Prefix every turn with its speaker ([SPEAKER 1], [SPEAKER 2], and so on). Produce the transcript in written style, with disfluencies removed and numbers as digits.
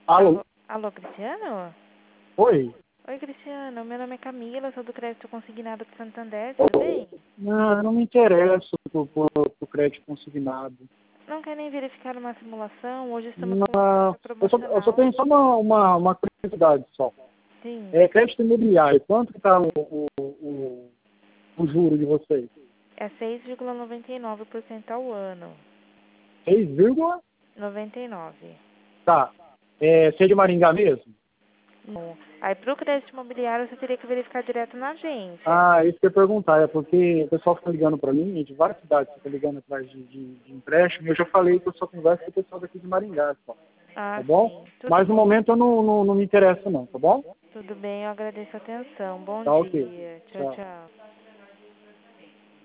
[SPEAKER 1] Alô?
[SPEAKER 2] Alô, Cristiano?
[SPEAKER 1] Oi?
[SPEAKER 2] Oi, Cristiano. Meu nome é Camila, sou do Crédito Consignado de Santander, tudo bem?
[SPEAKER 1] Não, eu não me interesso por crédito consignado.
[SPEAKER 2] Não quer nem verificar uma simulação? Hoje estamos com uma
[SPEAKER 1] Não,
[SPEAKER 2] taxa
[SPEAKER 1] eu só
[SPEAKER 2] promocional.
[SPEAKER 1] tenho só uma curiosidade só.
[SPEAKER 2] Sim,
[SPEAKER 1] Crédito imobiliário, quanto que está o juro de vocês?
[SPEAKER 2] é 6,99% ao ano.
[SPEAKER 1] 6,
[SPEAKER 2] 99.
[SPEAKER 1] tá. Você é de Maringá mesmo?
[SPEAKER 2] Não. Aí, para o crédito imobiliário, você teria que verificar direto na agência.
[SPEAKER 1] Ah, isso que eu ia perguntar, é porque o pessoal fica ligando para mim, de várias cidades fica ligando atrás de empréstimo, e eu já falei que eu só converso com o pessoal daqui de Maringá, só, tá
[SPEAKER 2] Ah,
[SPEAKER 1] bom?
[SPEAKER 2] sim. Tudo
[SPEAKER 1] Mas no
[SPEAKER 2] bem.
[SPEAKER 1] momento eu não me interesso não, tá bom?
[SPEAKER 2] Tudo bem, eu agradeço a atenção. Bom
[SPEAKER 1] Tá ok.
[SPEAKER 2] dia. Tchau,
[SPEAKER 1] Tchau.
[SPEAKER 2] tchau.